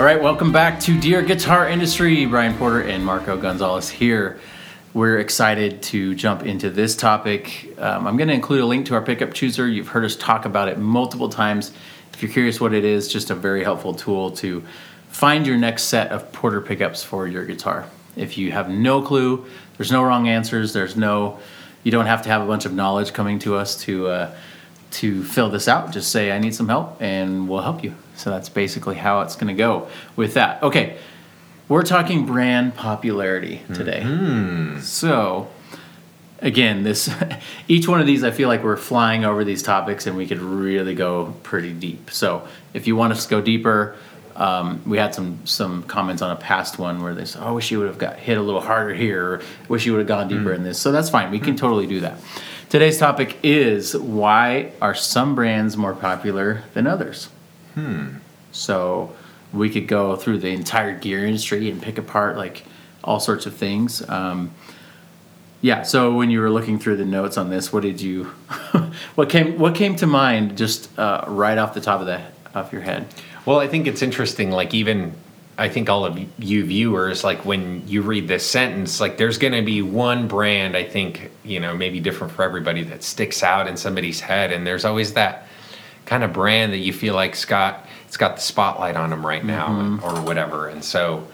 All right, welcome back to Dear Guitar Industry. Brian Porter and Marco Gonzalez here. We're excited to jump into this topic. I'm going to include a link to our pickup chooser. You've heard us talk about it multiple times. If you're curious what it is, just a very helpful tool to find your next set of Porter pickups for your guitar. If you have no clue, there's no wrong answers. You don't have to have a bunch of knowledge coming to us to fill this out. Just say, I need some help, and we'll help you. So that's basically how it's going to go with that. Okay, we're talking brand popularity today. Mm-hmm. So, again, each one of these, I feel like we're flying over these topics, and we could really go pretty deep. So if you want us to go deeper, we had some comments on a past one where they said, I wish you would have got hit a little harder here, or wish you would have gone deeper in this. So that's fine. We can totally do that. Today's topic is, why are some brands more popular than others? So we could go through the entire gear industry and pick apart like all sorts of things. So when you were looking through the notes on this, what came to mind just right off the top of your head? Well, I think it's interesting, like even I think all of you viewers, like when you read this sentence, like there's going to be one brand, I think, maybe different for everybody, that sticks out in somebody's head. And there's always that kind of brand that you feel like it's got the spotlight on them right now, or whatever. And so,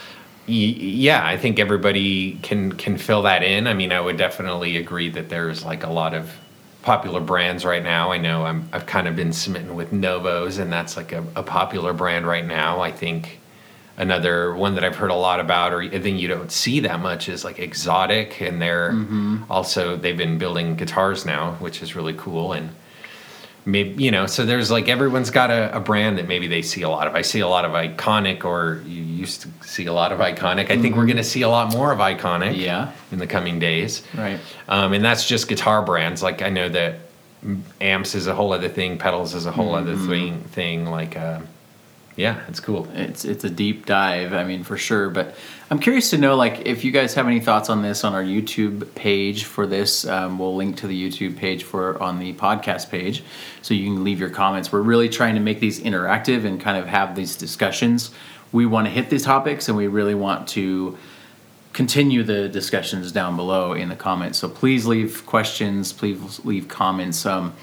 I think everybody can fill that in. I mean, I would definitely agree that there's like a lot of popular brands right now. I know I've kind of been smitten with Novos, and that's like a popular brand right now. I think another one that I've heard a lot about, or I think you don't see that much, is like Exotic, and they've been building guitars now, which is really cool. And maybe, so there's like, everyone's got a brand that maybe they see a lot of. I see a lot of Iconic, or you used to see a lot of Iconic. I think we're going to see a lot more of Iconic in the coming days. Right. And that's just guitar brands. Like I know that amps is a whole other thing, pedals is a whole other thing. Like, it's cool. It's a deep dive, I mean, for sure. But I'm curious to know, like, if you guys have any thoughts on this on our YouTube page for this. We'll link to the YouTube page on the podcast page, so you can leave your comments. We're really trying to make these interactive and kind of have these discussions. We want to hit these topics, and we really want to continue the discussions down below in the comments. So please leave questions. Please leave comments.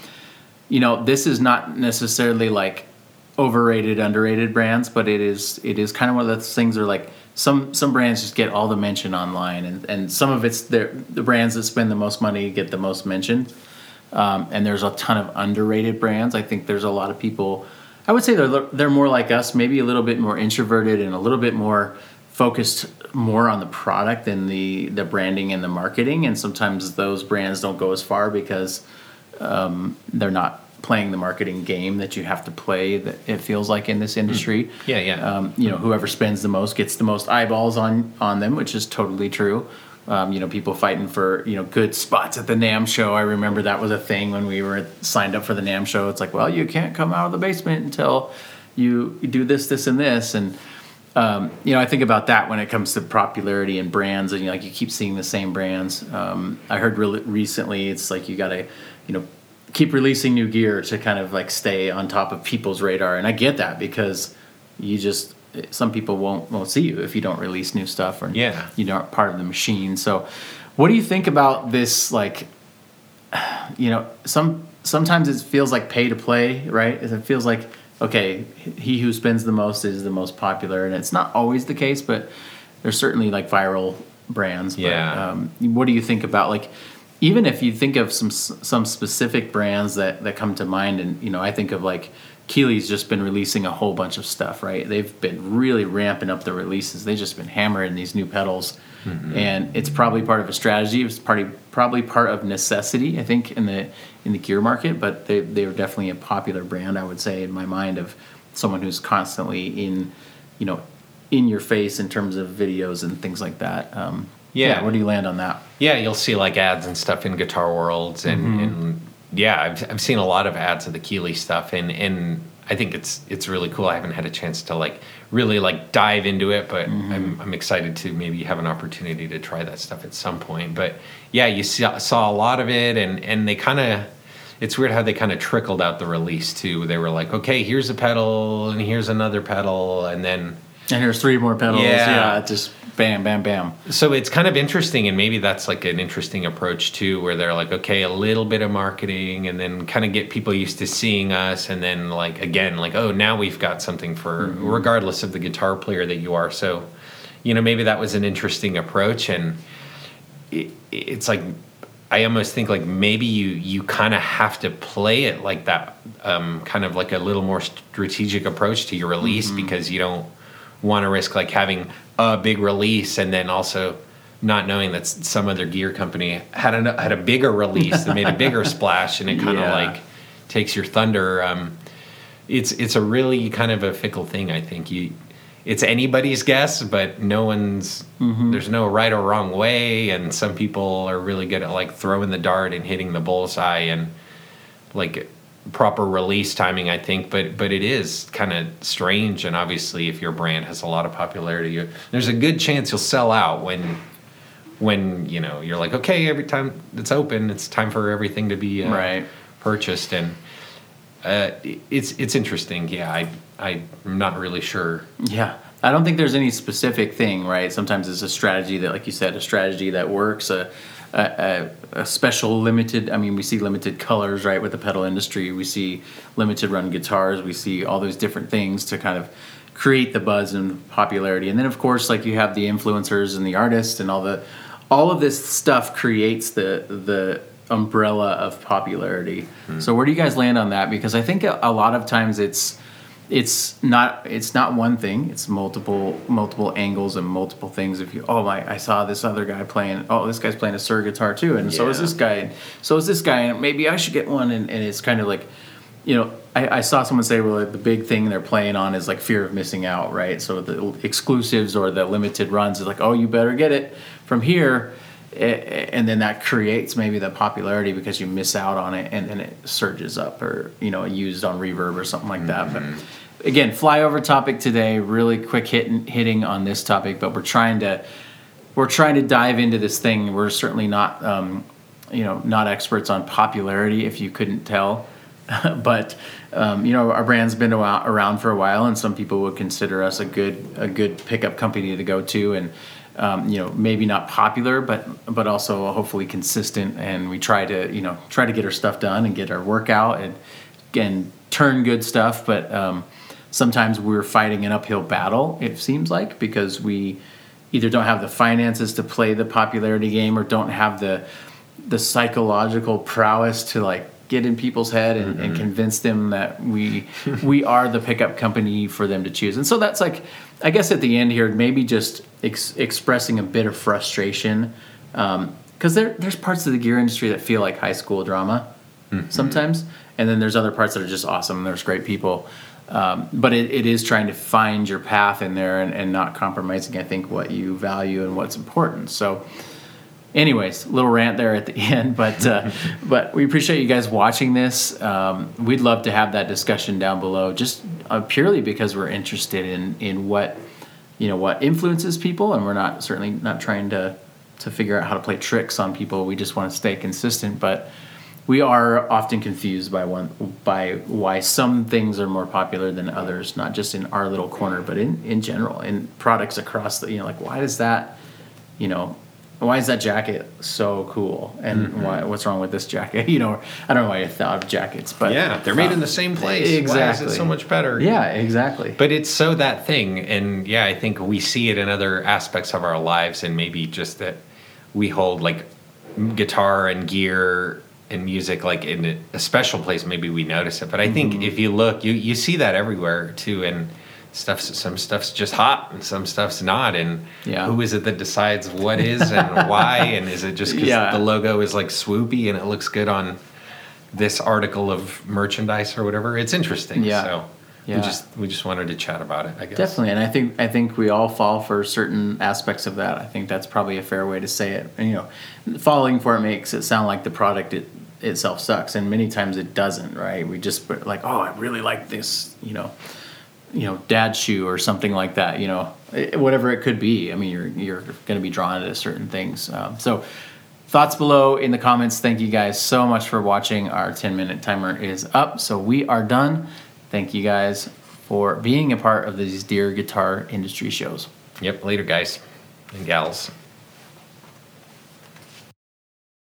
This is not necessarily like overrated, underrated brands, but it is kind of one of those things where like some brands just get all the mention online, and some of it's the brands that spend the most money get the most mention, and there's a ton of underrated brands. I think there's a lot of people, I would say they're more like us, maybe a little bit more introverted and a little bit more focused more on the product than the branding and the marketing, and sometimes those brands don't go as far because they're not playing the marketing game that you have to play, that it feels like in this industry. Whoever spends the most gets the most eyeballs on them, which is totally true. People fighting for good spots at the NAMM show. I remember that was a thing when we were signed up for the NAMM show. It's like, well, you can't come out of the basement until you do this and this. And I think about that when it comes to popularity and brands, and you keep seeing the same brands. I heard really recently, it's like you got to keep releasing new gear to kind of like stay on top of people's radar. And I get that, because some people won't see you if you don't release new stuff, or you aren't part of the machine. So what do you think about this? Like, sometimes it feels like pay to play, right? It feels like, okay, he who spends the most is the most popular, and it's not always the case, but there's certainly like viral brands. But, what do you think about, like, even if you think of some specific brands that come to mind, and I think of like Keeley's just been releasing a whole bunch of stuff, right? They've been really ramping up the releases. They've just been hammering these new pedals, and it's probably part of a strategy. It's probably part of necessity, I think, in the gear market. But they are definitely a popular brand, I would say, in my mind, of someone who's constantly in your face in terms of videos and things like that. Where do you land on that? Yeah, you'll see like ads and stuff in Guitar Worlds, and I've seen a lot of ads of the Keeley stuff, and I think it's really cool. I haven't had a chance to like really like dive into it, but I'm excited to maybe have an opportunity to try that stuff at some point. But yeah, you saw a lot of it, and they kind of it's weird how they kind of trickled out the release too. They were like, okay, here's a pedal and here's another pedal, and here's 3 more pedals. Yeah. Just bam, bam, bam. So it's kind of interesting, and maybe that's like an interesting approach too, where they're like, okay, a little bit of marketing, and then kind of get people used to seeing us, and then like again, like, oh, now we've got something for regardless of the guitar player that you are. So, maybe that was an interesting approach, and it's like I almost think like maybe you kind of have to play it like that, kind of like a little more strategic approach to your release, because you don't want to risk like having a big release and then also not knowing that some other gear company had a bigger release that made a bigger splash, and it kind of like takes your thunder. It's a really kind of a fickle thing. I think it's anybody's guess, but no one's there's no right or wrong way, and some people are really good at like throwing the dart and hitting the bullseye and like proper release timing, I think, but it is kind of strange. And obviously if your brand has a lot of popularity, there's a good chance you'll sell out when you're like, okay, every time it's open, it's time for everything to be purchased. And it's interesting. I'm not really sure. I don't think there's any specific thing, right? Sometimes it's a strategy that, like you said, a strategy that works, a special limited. I mean, we see limited colors, right, with the pedal industry. We see limited run guitars. We see all those different things to kind of create the buzz and popularity. And then, of course, like you have the influencers and the artists, and all of this stuff creates the umbrella of popularity. So where do you guys land on that? Because I think a lot of times it's not one thing. It's multiple angles and multiple things. If I saw this other guy playing. Oh, this guy's playing a Suhr guitar too, and so is this guy. So is this guy, and maybe I should get one. And it's kind of like, I saw someone say, well, like, the big thing they're playing on is like fear of missing out, right? So the exclusives or the limited runs is like, oh, you better get it from here, and then that creates maybe the popularity because you miss out on it, and then it surges up, or used on Reverb or something like that. But again, flyover topic today, really quick hitting on this topic, but we're trying to dive into this thing. We're certainly not not experts on popularity, if you couldn't tell. But our brand's been around for a while, and some people would consider us a good pickup company to go to, and maybe not popular, but also hopefully consistent. And we try to get our stuff done and get our work out and turn good stuff. But sometimes we're fighting an uphill battle, it seems like, because we either don't have the finances to play the popularity game, or don't have the psychological prowess to like get in people's head and convince them that we are the pickup company for them to choose. And so that's like, I guess at the end here, maybe just expressing a bit of frustration, because there's parts of the gear industry that feel like high school drama sometimes, and then there's other parts that are just awesome. There's great people, but it is trying to find your path in there and not compromising, I think, what you value and what's important. So anyways, little rant there at the end, but we appreciate you guys watching this. We'd love to have that discussion down below, just purely because we're interested in what influences people, and we're certainly not trying to figure out how to play tricks on people. We just want to stay consistent, but we are often confused by why some things are more popular than others, not just in our little corner, but in general, in products across the, like, why is that jacket so cool, and what's wrong with this jacket? I don't know why I thought of jackets, but they're made in the same place. Exactly. Why is it so much better? Yeah, exactly. But it's so that thing, and I think we see it in other aspects of our lives, and maybe just that we hold like guitar and gear and music like in a special place. Maybe we notice it, but I think if you look, you see that everywhere too, and some stuff's just hot and some stuff's not, and who is it that decides what is and why? And is it just because the logo is like swoopy and it looks good on this article of merchandise or whatever? It's interesting. So we just wanted to chat about it, I guess. Definitely. And I think we all fall for certain aspects of that. I think that's probably a fair way to say it. And falling for it makes it sound like the product itself sucks, and many times it doesn't, right? We just like, oh, I really like this, dad shoe or something like that, whatever it could be. I mean, you're going to be drawn to certain things. So thoughts below in the comments. Thank you guys so much for watching. Our 10-minute timer is up, so we are done. Thank you guys for being a part of these Deer Guitar Industry shows. Yep, later, guys and gals.